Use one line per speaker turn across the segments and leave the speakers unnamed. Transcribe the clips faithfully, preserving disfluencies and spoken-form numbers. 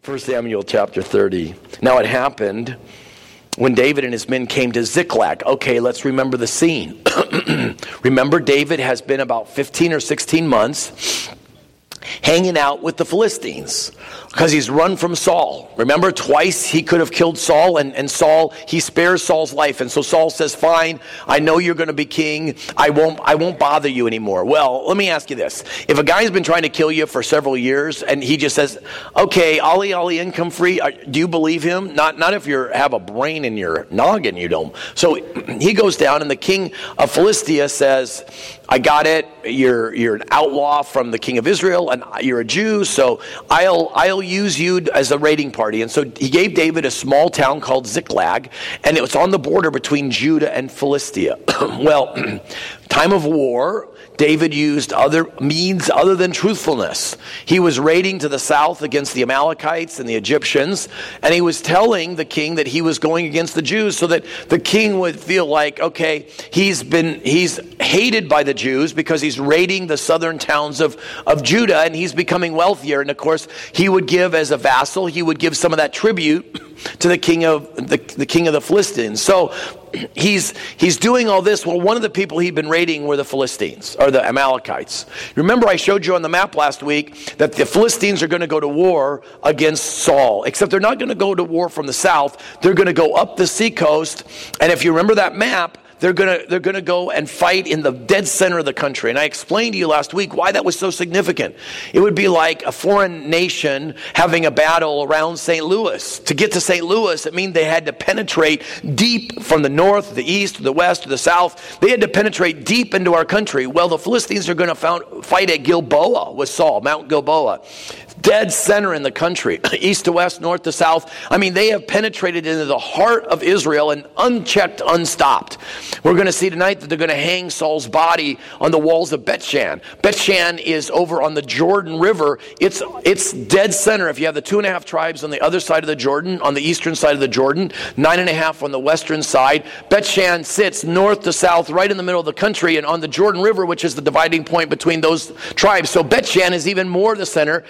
First Samuel chapter thirty. Now it happened when David and his men came to Ziklag. Okay, let's remember the scene. Remember, David has been about fifteen or sixteen months hanging out with the Philistines because he's run from Saul. Remember, twice he could have killed Saul, and, and Saul, he spares Saul's life. And so Saul says, fine, I know you're going to be king. I won't I won't bother you anymore. Well, let me ask you this. If a guy's been trying to kill you for several years and he just says, okay, ollie, ollie, income free, do you believe him? Not not if you have a brain in your noggin, you don't. So he goes down, and the king of Philistia says, I got it. You're you're an outlaw from the king of Israel, and you're a Jew, so I'll I'll use you as a raiding party. And so he gave David a small town called Ziklag, and it was on the border between Judah and Philistia. Well, time of war, David used other means other than truthfulness. He was raiding to the south against the Amalekites and the Egyptians, and he was telling the king that he was going against the Jews so that the king would feel like, okay, he's been he's hated by the Jews because he's raiding the southern towns of, of Judah, and he's becoming wealthier. And of course, he would give as a vassal, he would give some of that tribute to the king of the, the king of the Philistines. So he's he's doing all this. Well, one of the people he'd been raiding were the Philistines, or the Amalekites. Remember, I showed you on the map last week that the Philistines are going to go to war against Saul, except they're not going to go to war from the south. They're going to go up the seacoast, and if you remember that map, They're gonna they're gonna go and fight in the dead center of the country. And I explained to you last week why that was so significant. It would be like a foreign nation having a battle around Saint Louis. To get to Saint Louis, it means they had to penetrate deep from the north, the east, the west, the south. They had to penetrate deep into our country. Well, the Philistines are going to fight at Gilboa with Saul, Mount Gilboa. Dead center in the country, east to west, north to south. I mean, they have penetrated into the heart of Israel and unchecked, unstopped. We're going to see tonight that they're going to hang Saul's body on the walls of Bethshan. Bethshan is over on the Jordan River. It's it's dead center. If you have the two and a half tribes on the other side of the Jordan, on the eastern side of the Jordan, nine and a half on the western side, Bethshan sits north to south, right in the middle of the country, and on the Jordan River, which is the dividing point between those tribes. So Bethshan is even more the center.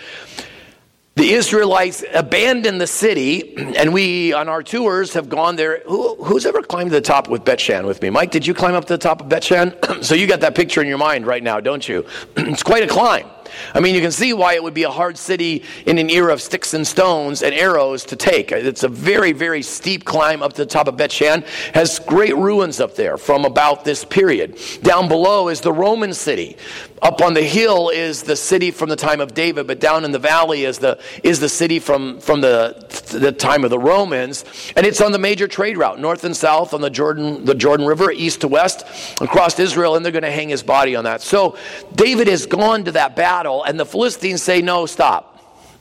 The Israelites abandoned the city, and we, on our tours, have gone there. Who, who's ever climbed to the top with Bethshan with me? Mike, did you climb up to the top of Bethshan? So you got that picture in your mind right now, don't you? It's quite a climb. I mean, you can see why it would be a hard city in an era of sticks and stones and arrows to take. It's a very, very steep climb up to the top of Bethshan. Has great ruins up there from about this period. Down below is the Roman city. Up on the hill is the city from the time of David, but down in the valley is the is the city from, from the the time of the Romans. And it's on the major trade route, north and south on the Jordan the Jordan River, east to west, across Israel, and they're going to hang his body on that. So David has gone to that battle, and the Philistines say, no, stop.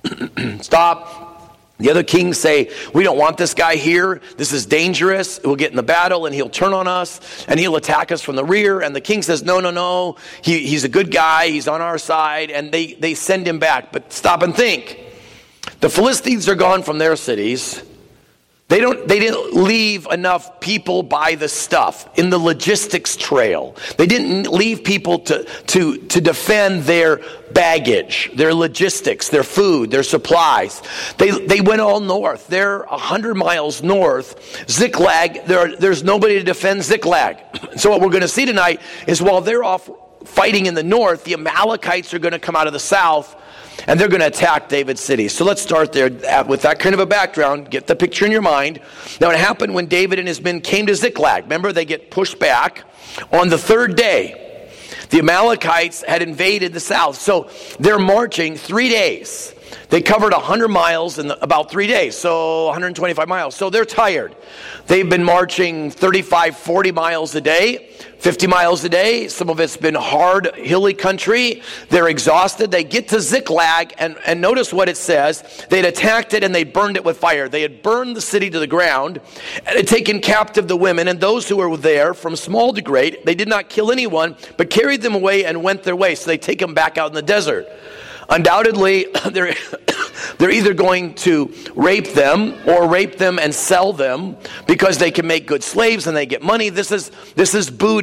Stop. The other kings say, we don't want this guy here. This is dangerous. We'll get in the battle and he'll turn on us and he'll attack us from the rear. And the king says, no, no, no. He, he's a good guy. He's on our side. And they, they send him back. But stop and think. The Philistines are gone from their cities. They don't. They didn't leave enough people by the stuff in the logistics trail. They didn't leave people to, to, to defend their baggage, their logistics, their food, their supplies. They they went all north. They're a hundred miles north. Ziklag, there, there's nobody to defend Ziklag. So what we're going to see tonight is while they're off fighting in the north, the Amalekites are going to come out of the south, and they're going to attack David's city. So let's start there with that kind of a background. Get the picture in your mind. Now it happened when David and his men came to Ziklag. Remember, they get pushed back. On the third day, the Amalekites had invaded the south. So they're marching three days. They covered one hundred miles in the, about three days, so one hundred twenty-five miles. So they're tired. They've been marching thirty-five, forty miles a day, fifty miles a day. Some of it's been hard, hilly country. They're exhausted. They get to Ziklag, and, and notice what it says. They'd attacked it, and they burned it with fire. They had burned the city to the ground, and had taken captive the women and those who were there from small to great. They did not kill anyone, but carried them away and went their way. So they take them back out in the desert. Undoubtedly, they're, they're either going to rape them or rape them and sell them because they can make good slaves and they get money. This is, this is booty.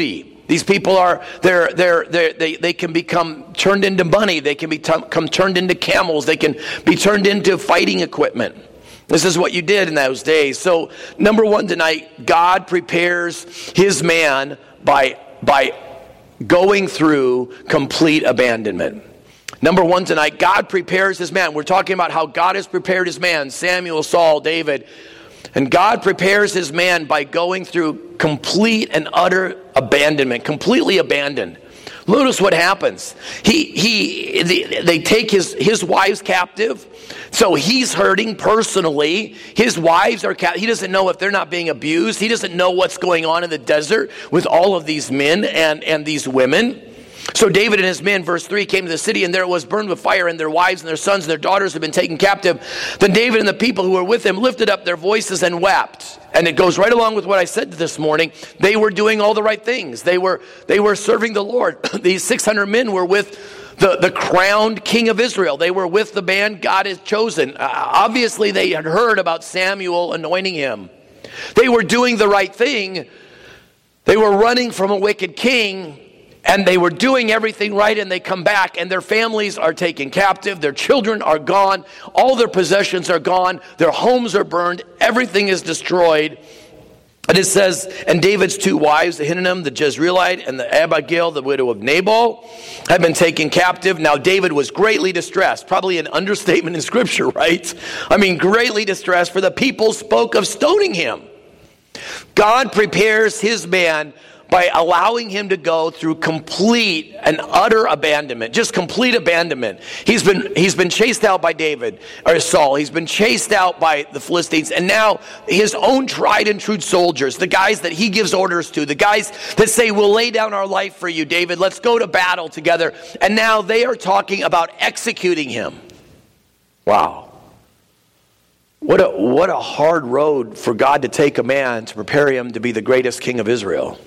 These people are, they're, they're, they're, they they can become turned into money. They can become turned into camels. They can be turned into fighting equipment. This is what you did in those days. So, number one tonight, God prepares his man by, by going through complete abandonment. Number one tonight, God prepares his man. We're talking about how God has prepared his man, Samuel, Saul, David. And God prepares his man by going through complete and utter abandonment, completely abandoned. Notice what happens. He he they, they take his, his wives captive. So he's hurting personally. His wives are captive. He doesn't know if they're not being abused. He doesn't know what's going on in the desert with all of these men and, and these women. So David and his men, verse three, came to the city, and there it was burned with fire, and their wives and their sons and their daughters had been taken captive. Then David and the people who were with him lifted up their voices and wept. And it goes right along with what I said this morning. They were doing all the right things. They were they were serving the Lord. These six hundred men were with the, the crowned king of Israel. They were with the man God has chosen. Uh, obviously, they had heard about Samuel anointing him. They were doing the right thing. They were running from a wicked king. And they were doing everything right, and they come back, and their families are taken captive. Their children are gone. All their possessions are gone. Their homes are burned. Everything is destroyed. And it says, and David's two wives, the Ahinoam, the Jezreelite, and the Abigail, the widow of Nabal, had been taken captive. Now David was greatly distressed. Probably an understatement in Scripture, right? I mean, greatly distressed, for the people spoke of stoning him. God prepares his man by allowing him to go through complete and utter abandonment, just complete abandonment. He's been he's been chased out by David, or Saul. He's been chased out by the Philistines, and now his own tried and true soldiers, the guys that he gives orders to, the guys that say, we'll lay down our life for you, David, let's go to battle together. And now they are talking about executing him. Wow. What a, what a hard road for God to take a man to prepare him to be the greatest king of Israel.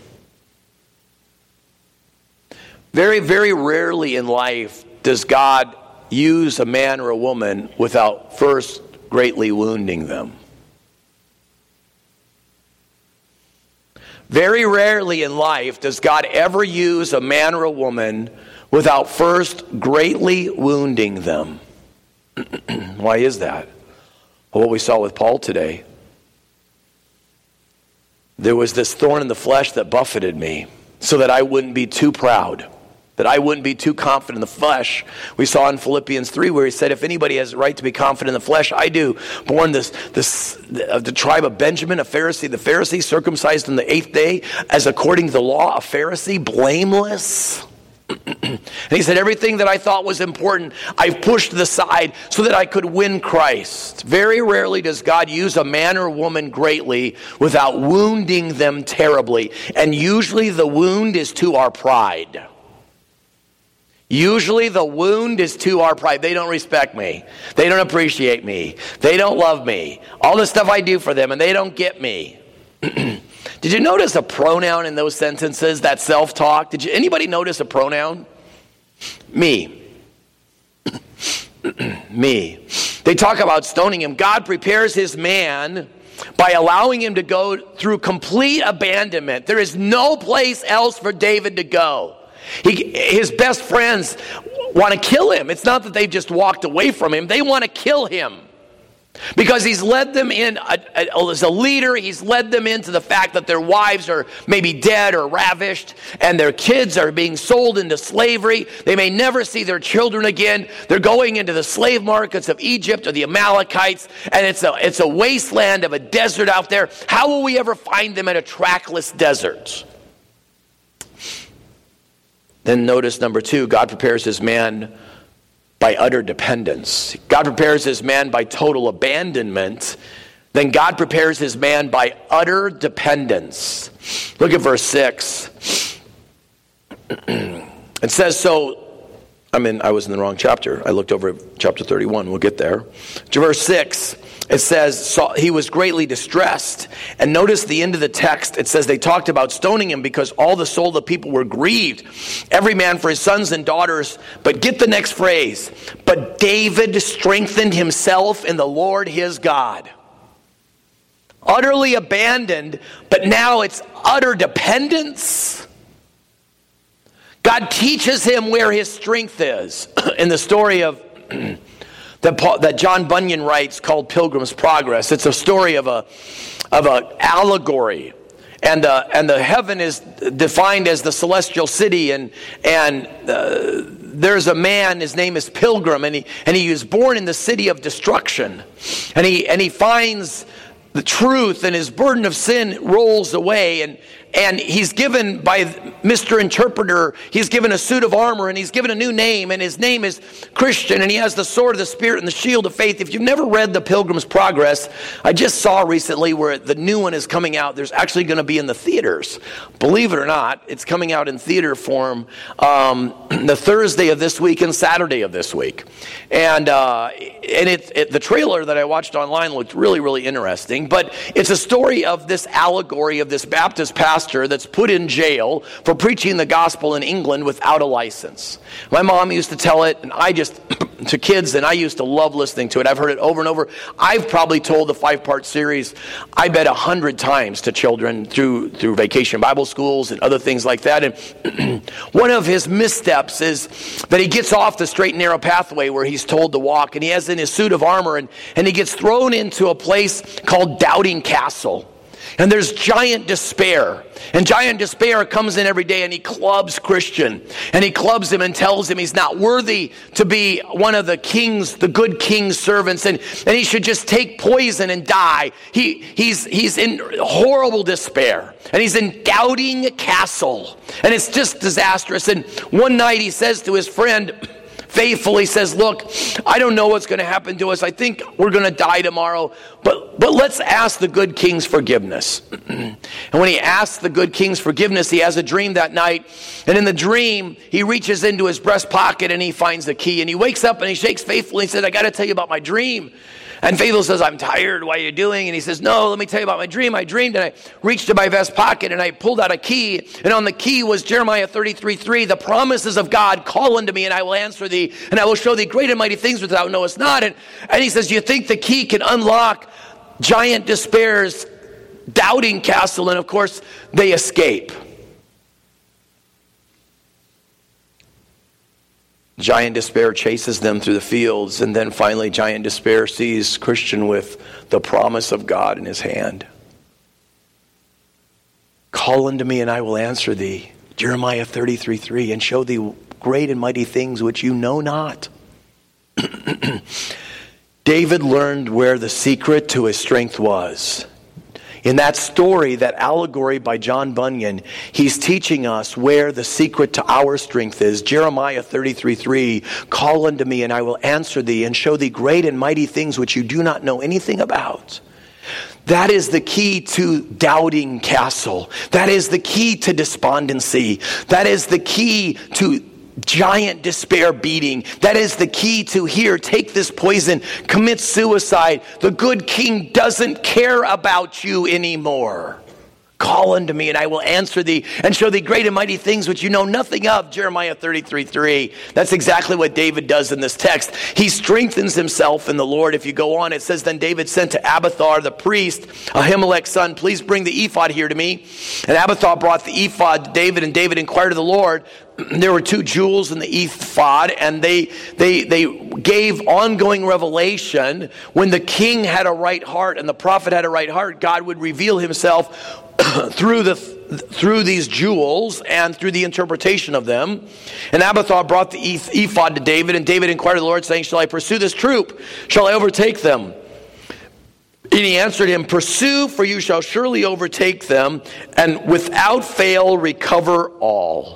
Very, very rarely in life does God use a man or a woman without first greatly wounding them. Very rarely in life does God ever use a man or a woman without first greatly wounding them. Why is that? Well, what we saw with Paul today. There was this thorn in the flesh that buffeted me so that I wouldn't be too proud. That I wouldn't be too confident in the flesh. We saw in Philippians three where he said, if anybody has a right to be confident in the flesh, I do. Born this, this, of the tribe of Benjamin, a Pharisee, the Pharisee, circumcised on the eighth day, as according to the law, a Pharisee, blameless. And he said, everything that I thought was important, I've pushed to the side so that I could win Christ. Very rarely does God use a man or woman greatly without wounding them terribly. And usually the wound is to our pride. Usually the wound is to our pride. They don't respect me. They don't appreciate me. They don't love me. All the stuff I do for them, and they don't get me. Did you notice a pronoun in those sentences, that self-talk? Did you, anybody notice a pronoun? Me. Me. They talk about stoning him. God prepares his man by allowing him to go through complete abandonment. There is no place else for David to go. He, his best friends want to kill him. It's not that they've just walked away from him. They want to kill him. Because he's led them in, a, a, as a leader, he's led them into the fact that their wives are maybe dead or ravished, and their kids are being sold into slavery. They may never see their children again. They're going into the slave markets of Egypt or the Amalekites, and it's a, it's a wasteland of a desert out there. How will we ever find them in a trackless desert? Then notice number two, God prepares his man by utter dependence. God prepares his man by total abandonment. Then God prepares his man by utter dependence. Look at verse six. It says, so, I mean, I was in the wrong chapter. I looked over at chapter thirty-one. We'll get there. To verse six. It says, so he was greatly distressed. And notice the end of the text. It says they talked about stoning him because all the soul of the people were grieved. Every man for his sons and daughters. But get the next phrase. But David strengthened himself in the Lord his God. Utterly abandoned, but now it's utter dependence. God teaches him where his strength is. In the story of that, Paul, that John Bunyan writes called Pilgrim's Progress, it's a story of a of an allegory. And uh, and the heaven is defined as the celestial city, and and uh, there's a man. His name is Pilgrim, and he and he was born in the city of destruction, and he and he finds the truth, and his burden of sin rolls away, and and he's given by Mister Interpreter, he's given a suit of armor, and he's given a new name, and his name is Christian, and he has the sword of the Spirit and the shield of faith. If you've never read The Pilgrim's Progress, I just saw recently where the new one is coming out. There's actually going to be in the theaters. Believe it or not, it's coming out in theater form um, the Thursday of this week and Saturday of this week. And uh, and it, it, the trailer that I watched online looked really, really interesting. But it's a story of this allegory of this Baptist pastor that's put in jail for preaching the gospel in England without a license. My mom used to tell it, and I just, to kids, and I used to love listening to it. I've heard it over and over. I've probably told the five-part series, I bet a hundred times to children through, through vacation Bible schools and other things like that. And one of his missteps is that he gets off the straight and narrow pathway where he's told to walk, and he has in his suit of armor, and, and he gets thrown into a place called Doubting Castle. And there's giant despair. And giant despair comes in every day, and he clubs Christian. And he clubs him and tells him he's not worthy to be one of the king's, the good king's servants. And, and he should just take poison and die. He, he's, he's in horrible despair. And he's in Doubting Castle. And it's just disastrous. And one night he says to his friend, faithfully says, look, I don't know what's going to happen to us. I think we're going to die tomorrow. But but let's ask the good king's forgiveness. And when he asks the good king's forgiveness, he has a dream that night. And in the dream, he reaches into his breast pocket and he finds the key. And he wakes up and he shakes faithfully and says, I got to tell you about my dream. And Faithful says, I'm tired. What are you doing? And he says, no, let me tell you about my dream. I dreamed, and I reached in my vest pocket, and I pulled out a key. And on the key was Jeremiah thirty-three three, the promises of God, call unto me, and I will answer thee, and I will show thee great and mighty things which thou knowest not. And, and he says, you think the key can unlock giant despair's Doubting Castle? And of course, they escape. Giant despair chases them through the fields, and then finally giant despair sees Christian with the promise of God in his hand. Call unto me and I will answer thee, Jeremiah thirty-three three, and show thee great and mighty things which you know not. David learned where the secret to his strength was. In that story, that allegory by John Bunyan, he's teaching us where the secret to our strength is. Jeremiah thirty-three three, call unto me and I will answer thee and show thee great and mighty things which you do not know anything about. That is the key to Doubting Castle. That is the key to despondency. That is the key to giant despair beating. That is the key to here, take this poison, commit suicide. The good king doesn't care about you anymore. Call unto me and I will answer thee and show thee great and mighty things which you know nothing of. Jeremiah thirty-three three. That's exactly what David does in this text. He strengthens himself in the Lord. If you go on, it says, then David sent to Abiathar the priest, Ahimelech's son, please bring the ephod here to me. And Abiathar brought the ephod to David, and David inquired of the Lord. There were two jewels in the ephod, and they they they gave ongoing revelation. When the king had a right heart and the prophet had a right heart, God would reveal himself through the through these jewels and through the interpretation of them. And Abiathar brought the ephod to David, and David inquired of the Lord, saying, shall I pursue this troop? Shall I overtake them? And he answered him, pursue, for you shall surely overtake them, and without fail recover all.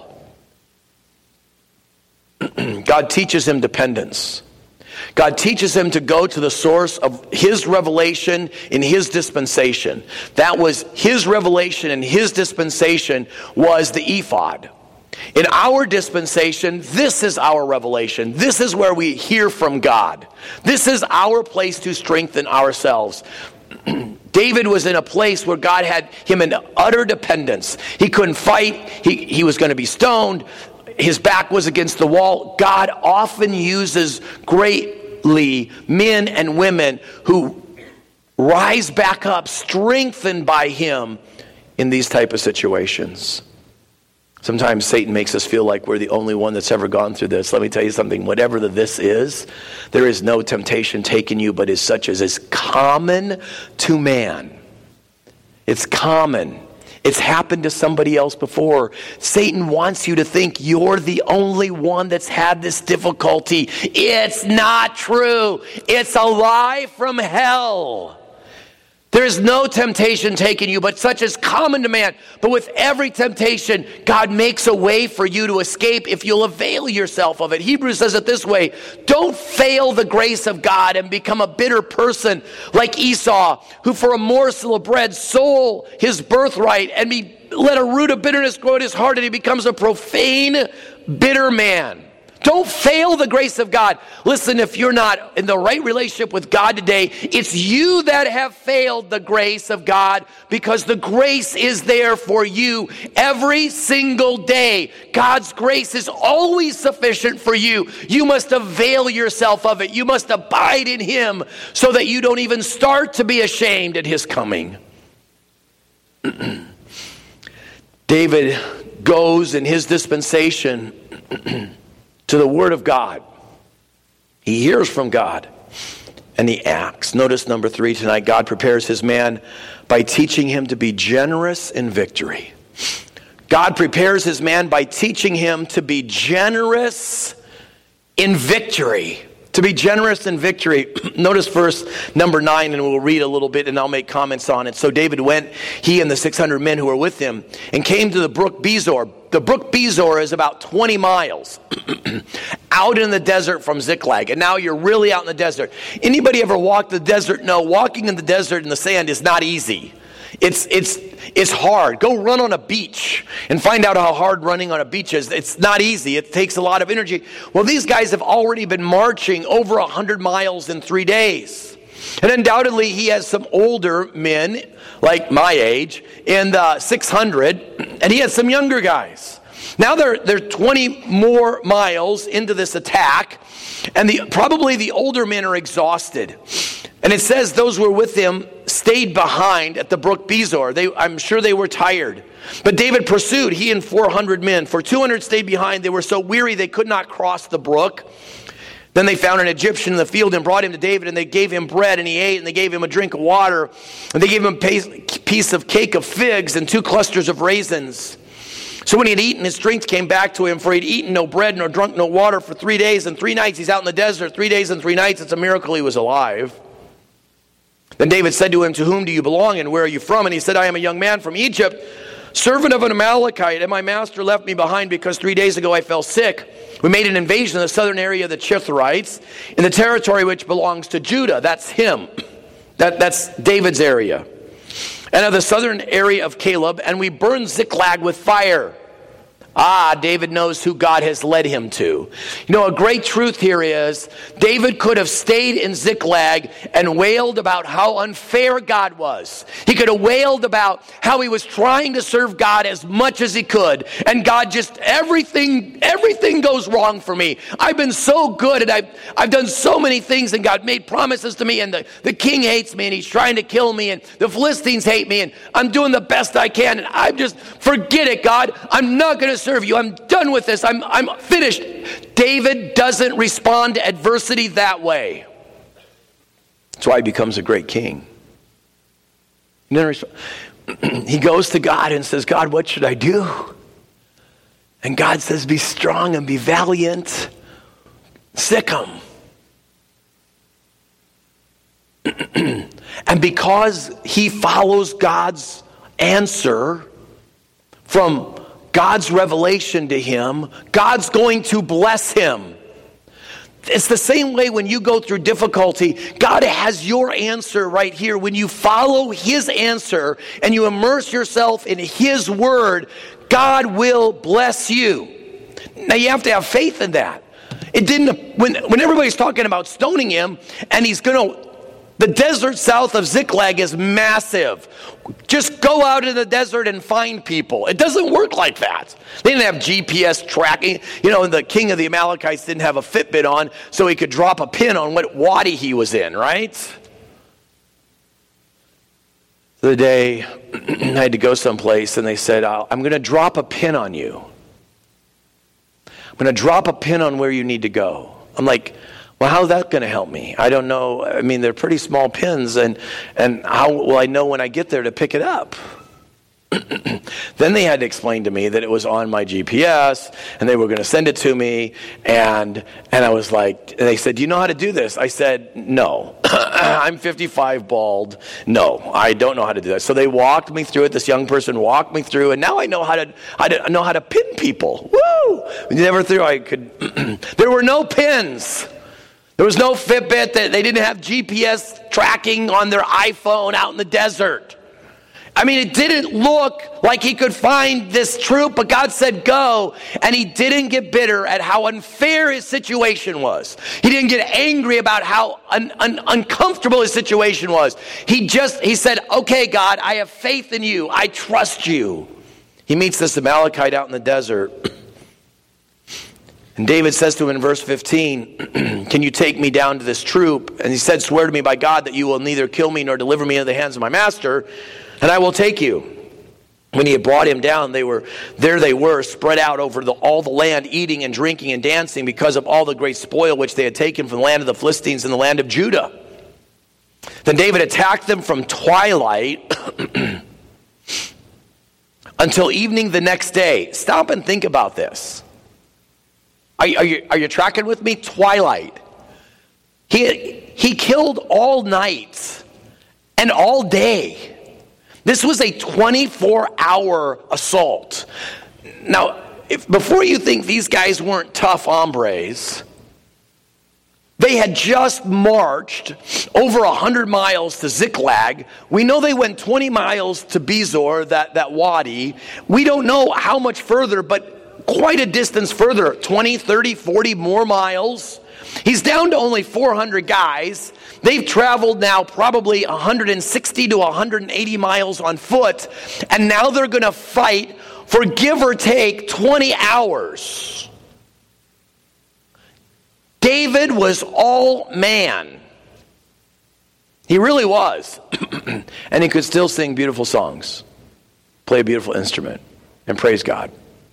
God teaches him dependence. God teaches him to go to the source of his revelation in his dispensation. That was his revelation in his dispensation was the ephod. In our dispensation, this is our revelation. This is where we hear from God. This is our place to strengthen ourselves. David was in a place where God had him in utter dependence. He couldn't fight. He, he was going to be stoned. His back was against the wall. God often uses greatly men and women who rise back up, strengthened by him in these type of situations. Sometimes Satan makes us feel like we're the only one that's ever gone through this. Let me tell you something. Whatever the this is, there is no temptation taken you but is such as is common to man. It's common. It's happened to somebody else before. Satan wants you to think you're the only one that's had this difficulty. It's not true. It's a lie from hell. There is no temptation taken you, but such as common to man. But with every temptation, God makes a way for you to escape if you'll avail yourself of it. Hebrews says it this way: don't fail the grace of God and become a bitter person like Esau, who for a morsel of bread sold his birthright and be, let a root of bitterness grow in his heart, and he becomes a profane, bitter man. Don't fail the grace of God. Listen, if you're not in the right relationship with God today, it's you that have failed the grace of God, because the grace is there for you every single day. God's grace is always sufficient for you. You must avail yourself of it. You must abide in Him so that you don't even start to be ashamed at His coming. David goes in his dispensation to the Word of God. He hears from God and he acts. Notice number three tonight: God prepares his man by teaching him to be generous in victory. God prepares his man by teaching him to be generous in victory. To be generous in victory. Notice verse number nine, and we'll read a little bit and I'll make comments on it. So David went, he and the six hundred men who were with him, and came to the brook Bezor. The brook Bezor is about twenty miles out in the desert from Ziklag. And now you're really out in the desert. Anybody ever walked the desert? No, walking in the desert in the sand is not easy. It's it's it's hard. Go run on a beach and find out how hard running on a beach is. It's not easy. It takes a lot of energy. Well, these guys have already been marching over one hundred miles in three days. And undoubtedly, he has some older men, like my age, in the six hundred, and he has some younger guys. Now they're they're twenty more miles into this attack, and the probably the older men are exhausted. And it says those who were with him stayed behind at the brook Bezor. They, I'm sure they were tired. But David pursued, he and four hundred men. For two hundred stayed behind. They were so weary they could not cross the brook. Then they found an Egyptian in the field and brought him to David, and they gave him bread, and he ate, and they gave him a drink of water, and they gave him a piece of cake of figs and two clusters of raisins. So when he had eaten, his strength came back to him, for he had eaten no bread nor drunk no water for three days and three nights. He's out in the desert three days and three nights. It's a miracle he was alive. Then David said to him, "To whom do you belong, and where are you from?" And he said, "I am a young man from Egypt, servant of an Amalekite, and my master left me behind because three days ago I fell sick. We made an invasion of the southern area of the Chithrites, in the territory which belongs to Judah." That's him. That, that's David's area. "And of the southern area of Caleb, and we burned Ziklag with fire." Ah, David knows who God has led him to. You know, a great truth here is David could have stayed in Ziklag and wailed about how unfair God was. He could have wailed about how he was trying to serve God as much as he could. And God just, everything, everything goes wrong for me. I've been so good, and I've, I've done so many things, and God made promises to me, and the, the king hates me, and he's trying to kill me, and the Philistines hate me, and I'm doing the best I can, and I'm just, forget it, God. I'm not going to serve you. I'm done with this. I'm, I'm finished. David doesn't respond to adversity that way. That's why he becomes a great king. He goes to God and says, "God, what should I do?" And God says, "Be strong and be valiant. Sick 'em." And because he follows God's answer from God's revelation to him, God's going to bless him. It's the same way when you go through difficulty. God has your answer right here. When you follow his answer and you immerse yourself in his word, God will bless you. Now you have to have faith in that. It didn't, when, when everybody's talking about stoning him, and he's going to, the desert south of Ziklag is massive. Just go out in the desert and find people. It doesn't work like that. They didn't have G P S tracking. You know, the king of the Amalekites didn't have a Fitbit on so he could drop a pin on what wadi he was in, right? The day I had to go someplace, and they said, "I'm going to drop a pin on you." I'm going to drop a pin on where you need to go. I'm like, well, how's that going to help me? I don't know. I mean, they're pretty small pins, and, and how will I know when I get there to pick it up? Then they had to explain to me that it was on my G P S, and they were going to send it to me, and and I was like, and they said, do you know how to do this? I said, no. I'm fifty-five, bald. No, I don't know how to do that. So they walked me through it. This young person walked me through, and now I know how to, I know how to pin people. Woo! Never through I could. There were no pins. There was no Fitbit. They didn't have G P S tracking on their iPhone out in the desert. I mean, it didn't look like he could find this troop, but God said go, and he didn't get bitter at how unfair his situation was. He didn't get angry about how un- un- uncomfortable his situation was. He just, he said, okay, God, I have faith in you. I trust you. He meets this Amalekite out in the desert. And David says to him in verse fifteen, can you take me down to this troop? And he said, swear to me by God that you will neither kill me nor deliver me into the hands of my master, and I will take you. When he had brought him down, they were there they were, spread out over the, all the land, eating and drinking and dancing because of all the great spoil which they had taken from the land of the Philistines and the land of Judah. Then David attacked them from twilight until evening the next day. Stop and think about this. Are, are, you, are you tracking with me? Twilight. He, he killed all night and all day. This was a twenty-four hour assault. Now, if, before you think these guys weren't tough hombres, they had just marched over one hundred miles to Ziklag. We know they went twenty miles to Bezor, that, that wadi. We don't know how much further, but quite a distance further, twenty, thirty, forty more miles. He's down to only four hundred guys. They've traveled now probably one hundred sixty to one hundred eighty miles on foot, and now they're going to fight for give or take twenty hours. David was all man. He really was. And he could still sing beautiful songs, play a beautiful instrument, and praise God.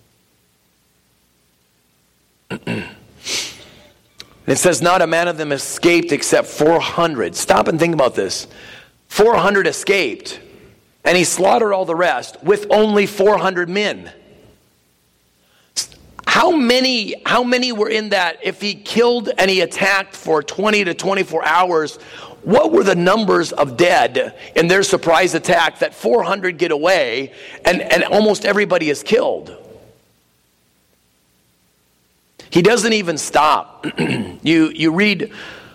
It says, not a man of them escaped except four hundred. Stop and think about this. four hundred escaped, and he slaughtered all the rest with only four hundred men. How many, how many were in that? If he killed and he attacked for twenty to twenty-four hours, what were the numbers of dead in their surprise attack that four hundred get away and, and almost everybody is killed? He doesn't even stop. you you read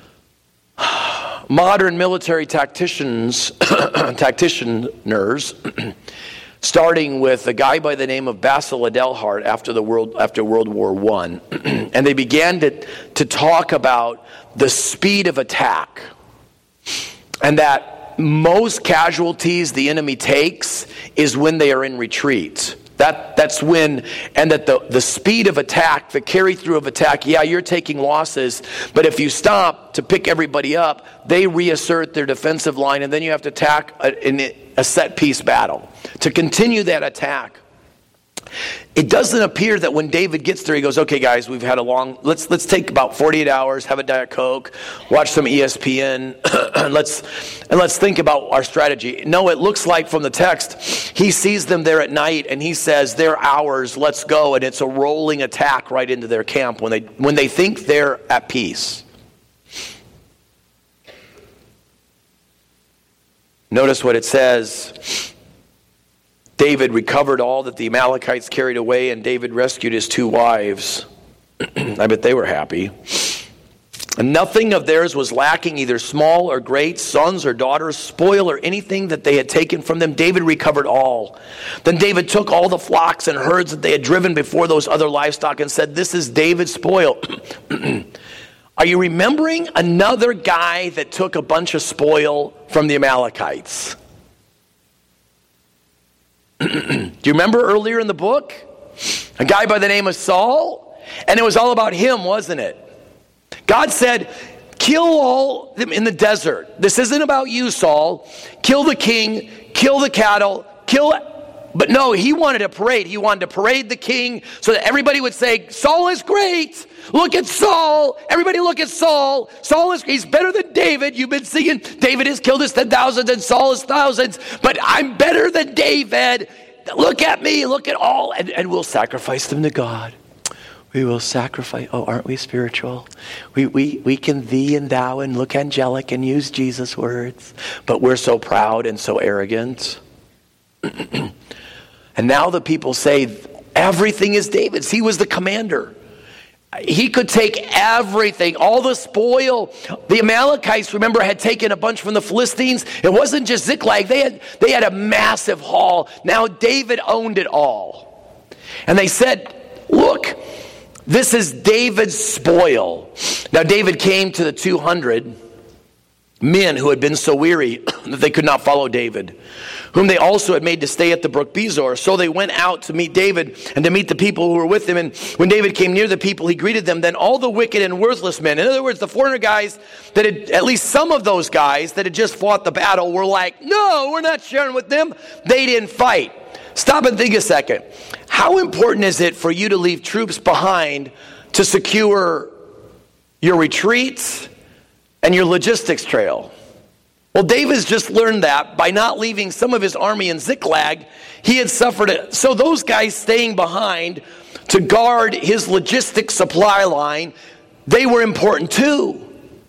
modern military tacticians, tacticianers, starting with a guy by the name of Basil Adelhart after the world after World War One, and they began to to talk about the speed of attack, and that most casualties the enemy takes is when they are in retreat. That that's when, and that the, the speed of attack, the carry through of attack, yeah, you're taking losses, but if you stop to pick everybody up, they reassert their defensive line, and then you have to attack a, in a set piece battle to continue that attack. It doesn't appear that when David gets there, he goes, okay, guys, we've had a long, let's let's take about forty-eight hours, have a Diet Coke, watch some E S P N, and let's and let's think about our strategy. No, it looks like from the text, he sees them there at night, and he says, they're ours, let's go, and it's a rolling attack right into their camp when they when they think they're at peace. Notice what it says. David recovered all that the Amalekites carried away, and David rescued his two wives. I bet they were happy. And nothing of theirs was lacking, either small or great, sons or daughters, spoil or anything that they had taken from them. David recovered all. Then David took all the flocks and herds that they had driven before those other livestock and said, this is David's spoil. Are you remembering another guy that took a bunch of spoil from the Amalekites? Do you remember earlier in the book? A guy by the name of Saul? And it was all about him, wasn't it? God said, kill all them in the desert. This isn't about you, Saul. Kill the king, kill the cattle, kill but no, he wanted a parade. He wanted to parade the king so that everybody would say, Saul is great. Look at Saul. Everybody look at Saul. Saul is, he's better than David. You've been singing, David has killed us ten thousands and Saul is thousands, but I'm better than David. Look at me, look at all. And, and we'll sacrifice them to God. We will sacrifice. Oh, aren't we spiritual? We, we, we can thee and thou and look angelic and use Jesus words, but we're so proud and so arrogant. And now the people say everything is David's. He was the commander. He could take everything, all the spoil. The Amalekites, remember, had taken a bunch from the Philistines. It wasn't just Ziklag. They had, they had a massive haul. Now David owned it all. And they said, look, this is David's spoil. Now David came to the two hundred men who had been so weary that they could not follow David, whom they also had made to stay at the brook Bezor. So they went out to meet David and to meet the people who were with him. And when David came near the people, he greeted them. Then all the wicked and worthless men, in other words, the four hundred guys that had, at least some of those guys that had just fought the battle were like, no, we're not sharing with them. They didn't fight. Stop and think a second. How important is it for you to leave troops behind to secure your retreats and your logistics trail? Well, David's just learned that by not leaving some of his army in Ziklag, he had suffered it. So those guys staying behind to guard his logistics supply line, they were important too.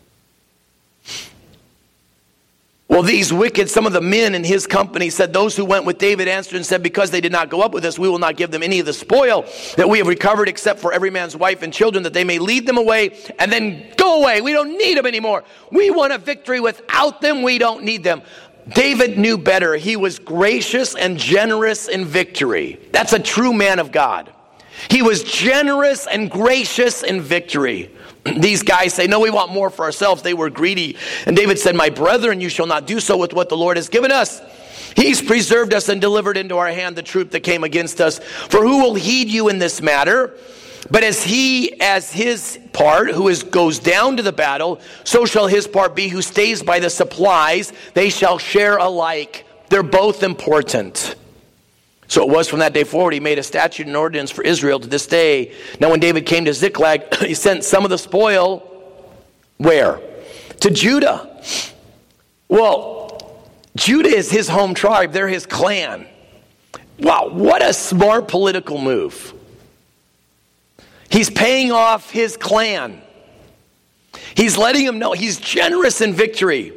Well, these wicked, some of the men in his company said, those who went with David answered and said, because they did not go up with us, we will not give them any of the spoil that we have recovered except for every man's wife and children, that they may lead them away and then go away. We don't need them anymore. We want a victory without them. We don't need them. David knew better. He was gracious and generous in victory. That's a true man of God. He was generous and gracious in victory. These guys say, no, we want more for ourselves. They were greedy. And David said, my brethren, you shall not do so with what the Lord has given us. He's preserved us and delivered into our hand the troop that came against us. For who will heed you in this matter? But as he, as his part, who is goes down to the battle, so shall his part be who stays by the supplies. They shall share alike. They're both important. So it was from that day forward, he made a statute and ordinance for Israel to this day. Now when David came to Ziklag, he sent some of the spoil, where? To Judah. Well, Judah is his home tribe. They're his clan. Wow, what a smart political move. He's paying off his clan. He's letting them know he's generous in victory.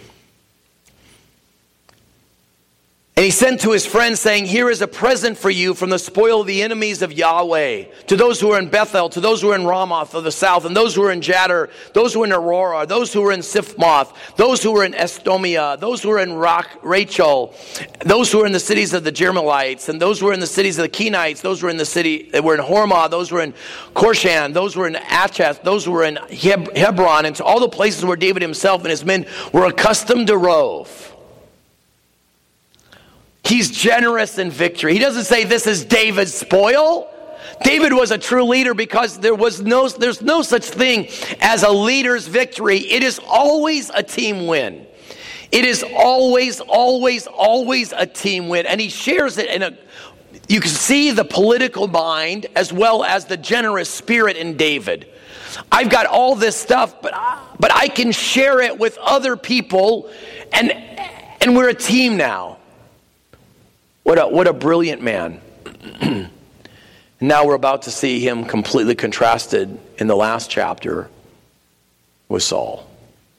And he sent to his friends saying, here is a present for you from the spoil of the enemies of Yahweh. To those who are in Bethel, to those who are in Ramoth of the south, and those who are in Jadar, those who are in Aurora, those who are in Siphmoth, those who are in Estomia, those who are in Rock, Rachel, those who are in the cities of the Jermelites, and those who are in the cities of the Kenites, those who are in the city, that were in Hormah, those who are in Korshan, those who are in Acheth, those who were in Heb- Hebron, and to all the places where David himself and his men were accustomed to rove. He's generous in victory. He doesn't say this is David's spoil. David was a true leader because there was no, there's no such thing as a leader's victory. It is always a team win. It is always, always, always a team win. And he shares it in a, you can see the political mind as well as the generous spirit in David. I've got all this stuff, but I, but I can share it with other people, and and we're a team now. What a, what a brilliant man. Now we're about to see him completely contrasted in the last chapter with Saul.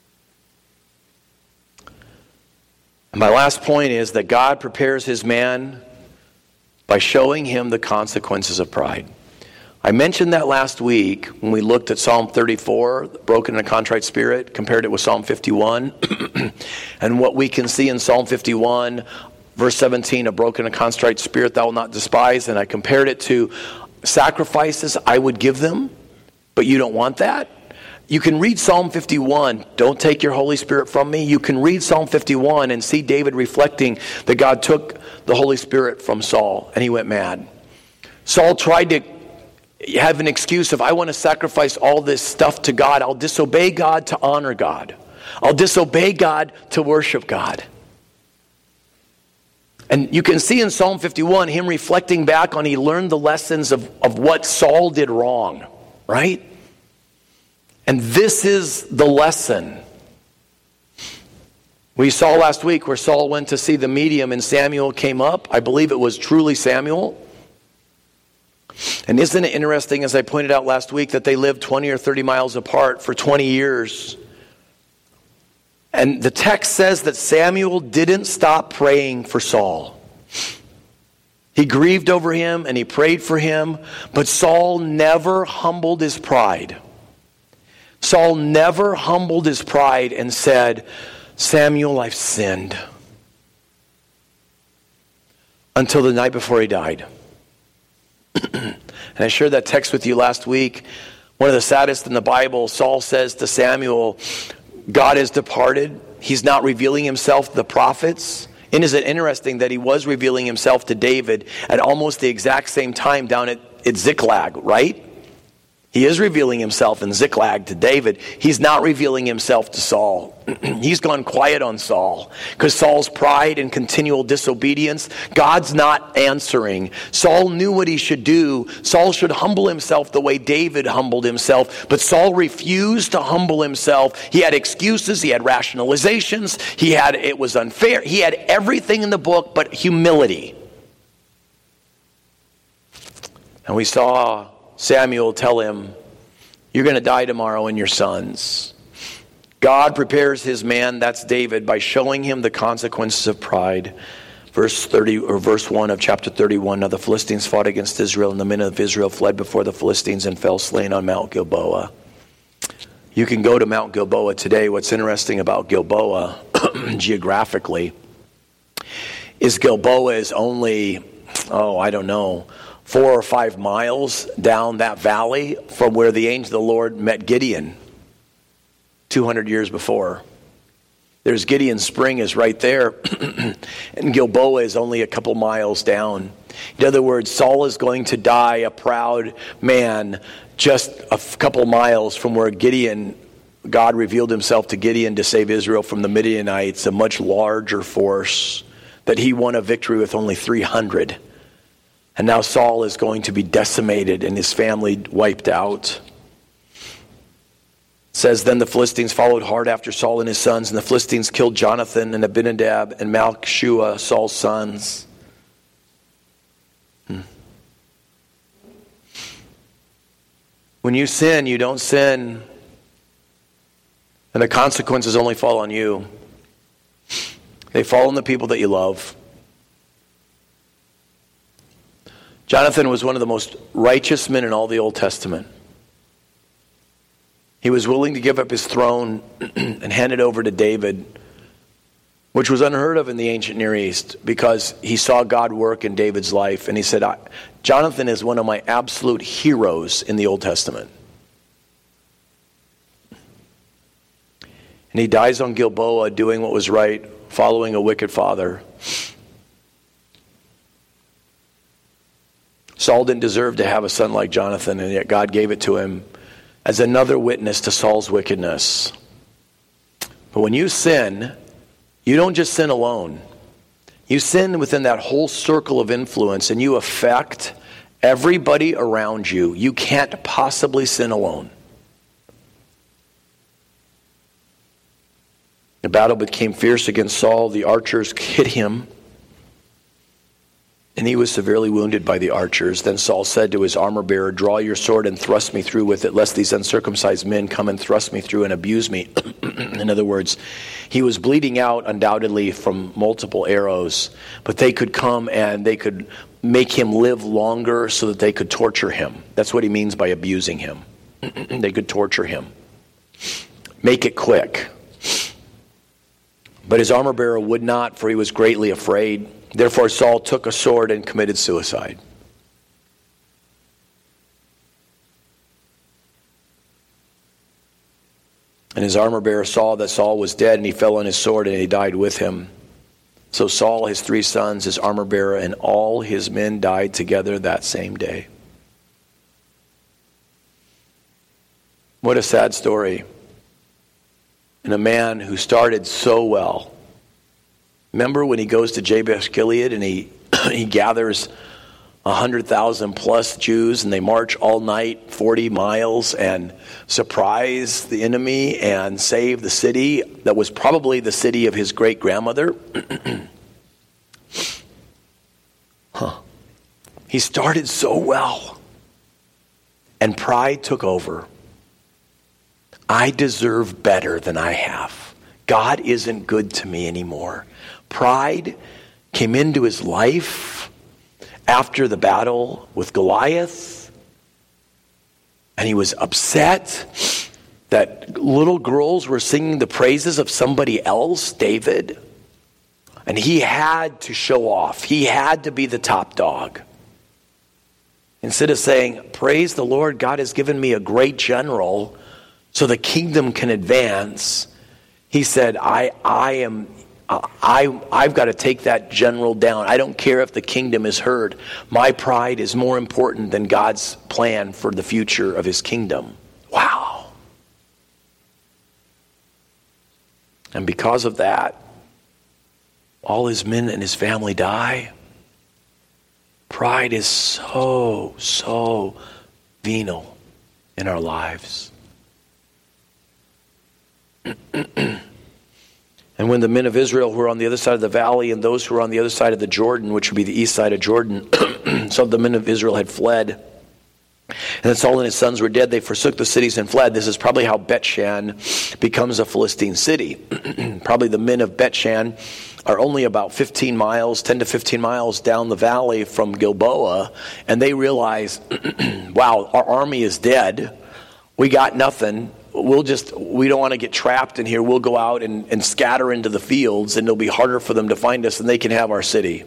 And my last point is that God prepares his man by showing him the consequences of pride. I mentioned that last week when we looked at Psalm thirty-four, the broken and a contrite spirit, compared it with Psalm fifty-one. And what we can see in Psalm fifty-one, verse seventeen, a broken and contrite spirit thou wilt not despise. And I compared it to sacrifices I would give them, but you don't want that. You can read Psalm fifty-one, don't take your Holy Spirit from me. You can read Psalm fifty-one and see David reflecting that God took the Holy Spirit from Saul and he went mad. Saul tried to have an excuse of, I want to sacrifice all this stuff to God. I'll disobey God to honor God. I'll disobey God to worship God. And you can see in Psalm fifty-one him reflecting back on he learned the lessons of, of what Saul did wrong, right? And this is the lesson. We saw last week where Saul went to see the medium and Samuel came up. I believe it was truly Samuel. And isn't it interesting, as I pointed out last week, that they lived twenty or thirty miles apart for twenty years? And the text says that Samuel didn't stop praying for Saul. He grieved over him and he prayed for him, but Saul never humbled his pride. Saul never humbled his pride and said, Samuel, I've sinned. Until the night before he died. And I shared that text with you last week. One of the saddest in the Bible, Saul says to Samuel, God has departed. He's not revealing himself to the prophets. And is it interesting that he was revealing himself to David at almost the exact same time down at, at Ziklag, right? He is revealing himself in Ziklag to David. He's not revealing himself to Saul. He's gone quiet on Saul because Saul's pride and continual disobedience, God's not answering. Saul knew what he should do. Saul should humble himself the way David humbled himself, but Saul refused to humble himself. He had excuses, he had rationalizations, he had it was unfair. He had everything in the book but humility. And we saw Samuel tell him, you're going to die tomorrow and your sons. God prepares his man, that's David, by showing him the consequences of pride. Verse thirty or verse one of chapter thirty-one, now the Philistines fought against Israel, and the men of Israel fled before the Philistines and fell slain on Mount Gilboa. You can go to Mount Gilboa today. What's interesting about Gilboa geographically is Gilboa is only, oh, I don't know, four or five miles down that valley from where the angel of the Lord met Gideon two hundred years before. There's Gideon Spring is right there, and Gilboa is only a couple miles down. In other words, Saul is going to die a proud man just a couple miles from where Gideon, God revealed himself to Gideon to save Israel from the Midianites, a much larger force, that he won a victory with only three hundred. And now Saul is going to be decimated and his family wiped out. It says, then the Philistines followed hard after Saul and his sons, and the Philistines killed Jonathan and Abinadab and Malchishua, Saul's sons. Hmm. When you sin, you don't sin, and the consequences only fall on you. They fall on the people that you love. Jonathan was one of the most righteous men in all the Old Testament. He was willing to give up his throne and hand it over to David, which was unheard of in the ancient Near East because he saw God work in David's life. And he said, Jonathan is one of my absolute heroes in the Old Testament. And he dies on Gilboa doing what was right, following a wicked father. Saul didn't deserve to have a son like Jonathan, and yet God gave it to him as another witness to Saul's wickedness. But when you sin, you don't just sin alone. You sin within that whole circle of influence, and you affect everybody around you. You can't possibly sin alone. The battle became fierce against Saul. The archers hit him, and he was severely wounded by the archers. Then Saul said to his armor-bearer, draw your sword and thrust me through with it, lest these uncircumcised men come and thrust me through and abuse me. In other words, he was bleeding out undoubtedly from multiple arrows, but they could come and they could make him live longer so that they could torture him. That's what he means by abusing him. They could torture him. Make it quick. But his armor-bearer would not, for he was greatly afraid. Therefore Saul took a sword and committed suicide. And his armor-bearer saw that Saul was dead, and he fell on his sword, and he died with him. So Saul, his three sons, his armor-bearer, and all his men died together that same day. What a sad story. And a man who started so well Remember when he goes to Jabesh Gilead and he, he gathers one hundred thousand plus Jews, and they march all night forty miles and surprise the enemy and save the city that was probably the city of his great-grandmother? huh. He started so well, and pride took over. I deserve better than I have. God isn't good to me anymore. Pride came into his life after the battle with Goliath, and he was upset that little girls were singing the praises of somebody else, David, and he had to show off. He had to be the top dog. Instead of saying, praise the Lord, God has given me a great general so the kingdom can advance, he said, I, I am... I, I've got to take that general down. I don't care if the kingdom is heard. My pride is more important than God's plan for the future of his kingdom. Wow. And because of that, all his men and his family die. Pride is so, so venal in our lives. And when the men of Israel who were on the other side of the valley and those who were on the other side of the Jordan, which would be the east side of Jordan, some of the men of Israel had fled. And then Saul and his sons were dead. They forsook the cities and fled. This is probably how Bet-Shan becomes a Philistine city. Probably the men of Bet-Shan are only about fifteen miles, ten to fifteen miles down the valley from Gilboa. And they realize, wow, our army is dead. We got nothing. We'll just, we don't want to get trapped in here. We'll go out and, and scatter into the fields, and it'll be harder for them to find us, and they can have our city.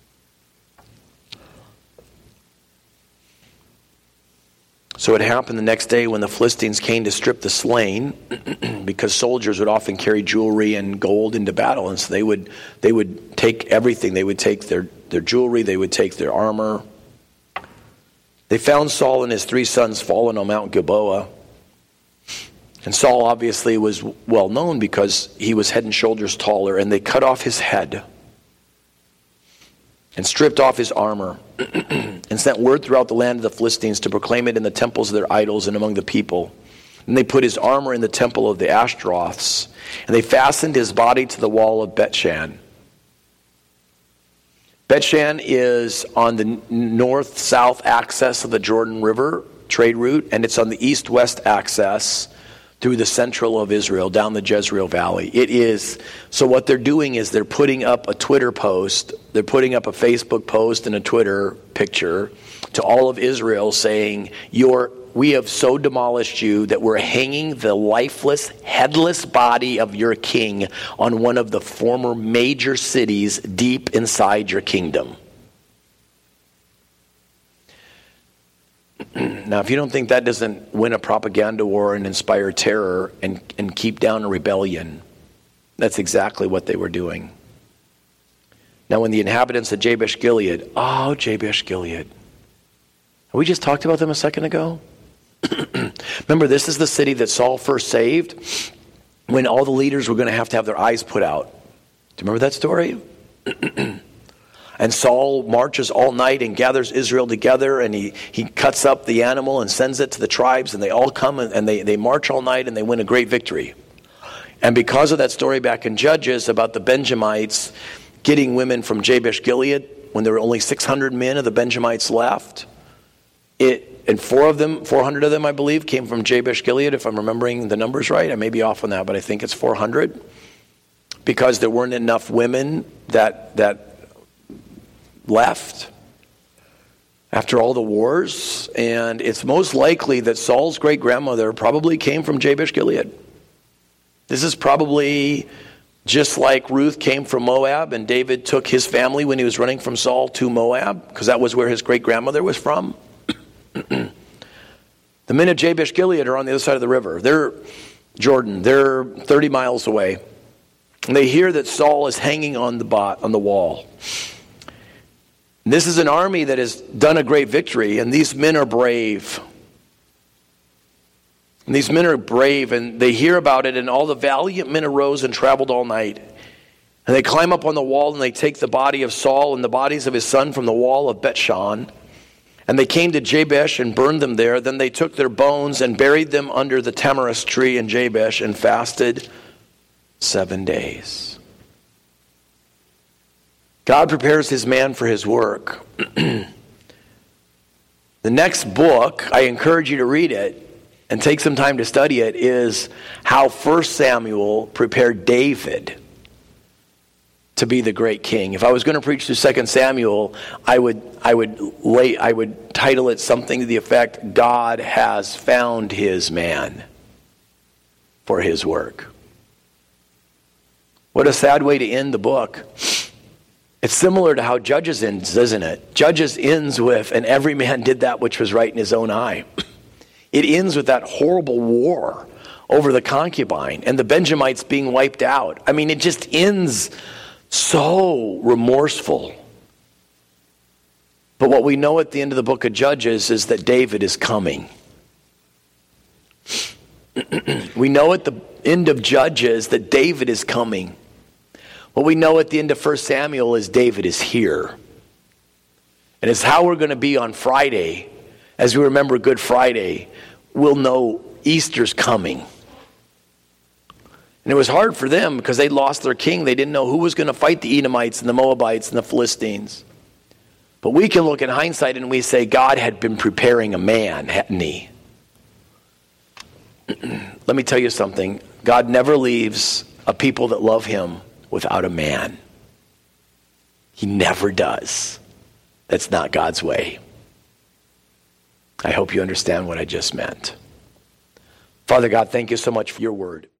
So it happened the next day when the Philistines came to strip the slain, because soldiers would often carry jewelry and gold into battle, and so they would they would take everything. They would take their, their jewelry, they would take their armor. They found Saul and his three sons fallen on Mount Gilboa. And Saul obviously was well known because he was head and shoulders taller, and they cut off his head and stripped off his armor and sent word throughout the land of the Philistines to proclaim it in the temples of their idols and among the people. And they put his armor in the temple of the Ashtaroths, and they fastened his body to the wall of Bet-Shan. Bet-Shan is on the north-south axis of the Jordan River trade route, and it's on the east-west axis through the central of Israel, down the Jezreel Valley. It is, so what they're doing is they're putting up a Twitter post, they're putting up a Facebook post and a Twitter picture to all of Israel saying, You're, we have so demolished you that we're hanging the lifeless, headless body of your king on one of the former major cities deep inside your kingdom. Now, if you don't think that doesn't win a propaganda war and inspire terror and, and keep down a rebellion, that's exactly what they were doing. Now, when the inhabitants of Jabesh Gilead, oh, Jabesh Gilead. We just talked about them a second ago. Remember, this is the city that Saul first saved when all the leaders were going to have to have their eyes put out. Do you remember that story? And Saul marches all night and gathers Israel together, and he, he cuts up the animal and sends it to the tribes, and they all come and, and they, they march all night and they win a great victory. And because of that story back in Judges about the Benjamites getting women from Jabesh Gilead, when there were only six hundred men of the Benjamites left, it and four of them, four hundred of them, I believe, came from Jabesh Gilead, if I'm remembering the numbers right. I may be off on that, but I think it's four hundred. Because there weren't enough women that that left after all the wars, and it's most likely that Saul's great-grandmother probably came from Jabesh Gilead. This is probably just like Ruth came from Moab, and David took his family when he was running from Saul to Moab, because that was where his great-grandmother was from. The men of Jabesh Gilead are on the other side of the river. They're Jordan. They're thirty miles away. And they hear that Saul is hanging on the bot, on the wall. This is an army that has done a great victory, and these men are brave. And these men are brave, and they hear about it, and all the valiant men arose and traveled all night. And they climb up on the wall and they take the body of Saul and the bodies of his son from the wall of Bethshan. And they came to Jabesh and burned them there. Then they took their bones and buried them under the tamarisk tree in Jabesh and fasted seven days. God prepares his man for his work. The next book, I encourage you to read it and take some time to study it, is how First Samuel prepared David to be the great king. If I was going to preach through Second Samuel, I would I would lay I would title it something to the effect, God has found his man for his work. What a sad way to end the book. It's similar to how Judges ends, isn't it? Judges ends with, and every man did that which was right in his own eye. It ends with that horrible war over the concubine and the Benjamites being wiped out. I mean, it just ends so remorseful. But what we know at the end of the book of Judges is that David is coming. We know at the end of Judges that David is coming. What we know at the end of First Samuel is David is here. And it's how we're going to be on Friday. As we remember Good Friday, we'll know Easter's coming. And it was hard for them because they lost their king. They didn't know who was going to fight the Edomites and the Moabites and the Philistines. But we can look in hindsight and we say God had been preparing a man, hadn't he? Let me tell you something. God never leaves a people that love him without a man. He never does. That's not God's way. I hope you understand what I just meant. Father God, thank you so much for your word.